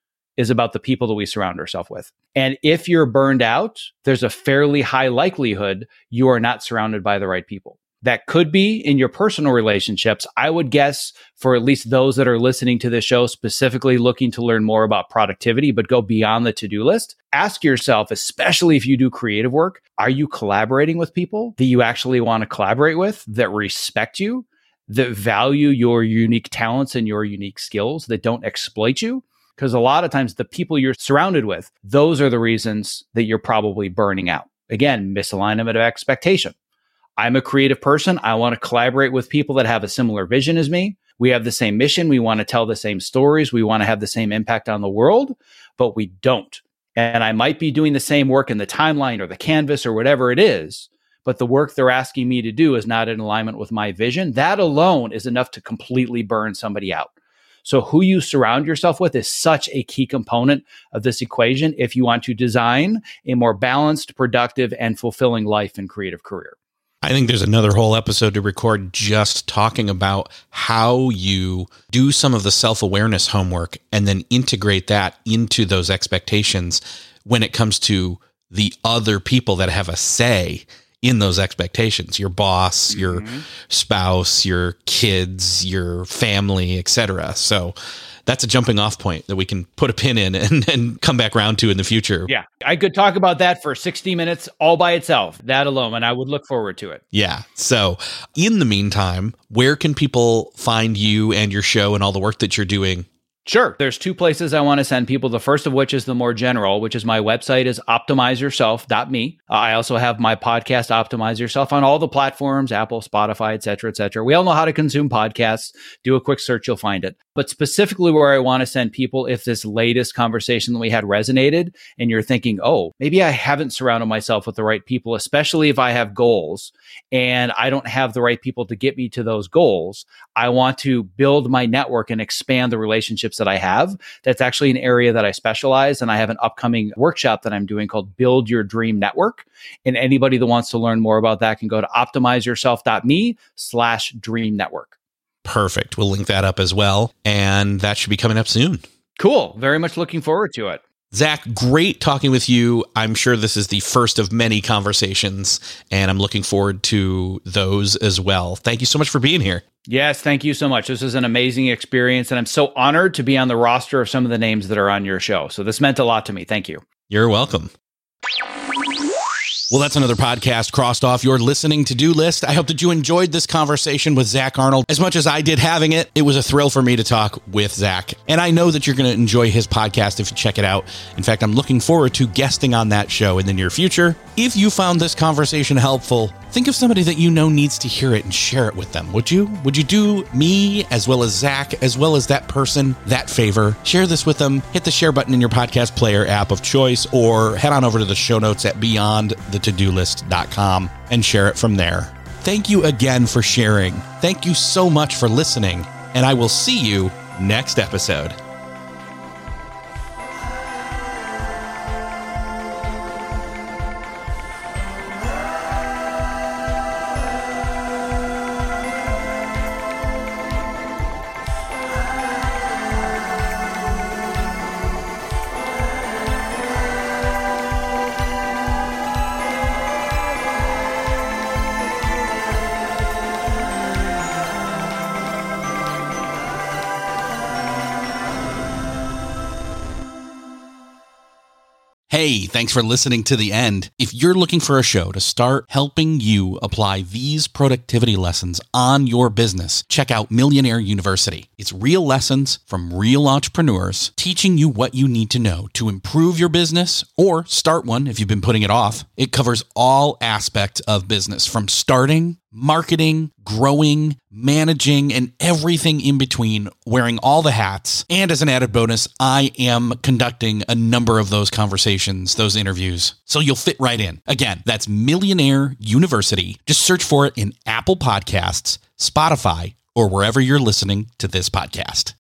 is about the people that we surround ourselves with. And if you're burned out, there's a fairly high likelihood you are not surrounded by the right people. That could be in your personal relationships. I would guess for at least those that are listening to this show, specifically looking to learn more about productivity, but go beyond the to-do list, ask yourself, especially if you do creative work, are you collaborating with people that you actually want to collaborate with, that respect you, that value your unique talents and your unique skills, that don't exploit you? Because a lot of times the people you're surrounded with, those are the reasons that you're probably burning out. Again, misalignment of expectation. I'm a creative person. I want to collaborate with people that have a similar vision as me. We have the same mission. We want to tell the same stories. We want to have the same impact on the world, but we don't. And I might be doing the same work in the timeline or the canvas or whatever it is, but the work they're asking me to do is not in alignment with my vision. That alone is enough to completely burn somebody out. So who you surround yourself with is such a key component of this equation if you want to design a more balanced, productive, and fulfilling life and creative career. I think there's another whole episode to record just talking about how you do some of the self-awareness homework and then integrate that into those expectations when it comes to the other people that have a say in those expectations, your boss, your spouse, your kids, your family, etc. So that's a jumping off point that we can put a pin in and come back around to in the future. Yeah, I could talk about that for 60 minutes all by itself, that alone, and I would look forward to it. Yeah. So in the meantime, where can people find you and your show and all the work that you're doing? Sure. There's two places I want to send people. The first of which is the more general, which is my website is optimizeyourself.me. I also have my podcast, Optimize Yourself, on all the platforms, Apple, Spotify, et cetera, et cetera. We all know how to consume podcasts. Do a quick search, you'll find it. But specifically where I want to send people, if this latest conversation that we had resonated and you're thinking, oh, maybe I haven't surrounded myself with the right people, especially if I have goals and I don't have the right people to get me to those goals. I want to build my network and expand the relationships that I have. That's actually an area that I specialize. And I have an upcoming workshop that I'm doing called Build Your Dream Network. And anybody that wants to learn more about that can go to optimizeyourself.me/dream network. Perfect. We'll link that up as well. And that should be coming up soon. Cool. Very much looking forward to it. Zach, great talking with you. I'm sure this is the first of many conversations, and I'm looking forward to those as well. Thank you so much for being here. Yes, thank you so much. This was an amazing experience, and I'm so honored to be on the roster of some of the names that are on your show. So this meant a lot to me. Thank you. You're welcome. Well, that's another podcast crossed off your listening to-do list. I hope that you enjoyed this conversation with Zach Arnold as much as I did having it. It was a thrill for me to talk with Zach, and I know that you're going to enjoy his podcast if you check it out. In fact, I'm looking forward to guesting on that show in the near future. If you found this conversation helpful, think of somebody that you know needs to hear it and share it with them, would you? Would you do me as well as Zach, as well as that person, that favor? Share this with them. Hit the share button in your podcast player app of choice, or head on over to the show notes at beyondthetodolist.com and share it from there. Thank you again for sharing. Thank you so much for listening, and I will see you next episode. Hey, thanks for listening to the end. If you're looking for a show to start helping you apply these productivity lessons on your business, check out Millionaire University. It's real lessons from real entrepreneurs teaching you what you need to know to improve your business or start one if you've been putting it off. It covers all aspects of business, from starting, marketing, growing, managing, and everything in between, wearing all the hats. And as an added bonus, I am conducting a number of those conversations, those interviews, so you'll fit right in. Again, that's Millionaire University. Just search for it in Apple Podcasts, Spotify, or wherever you're listening to this podcast.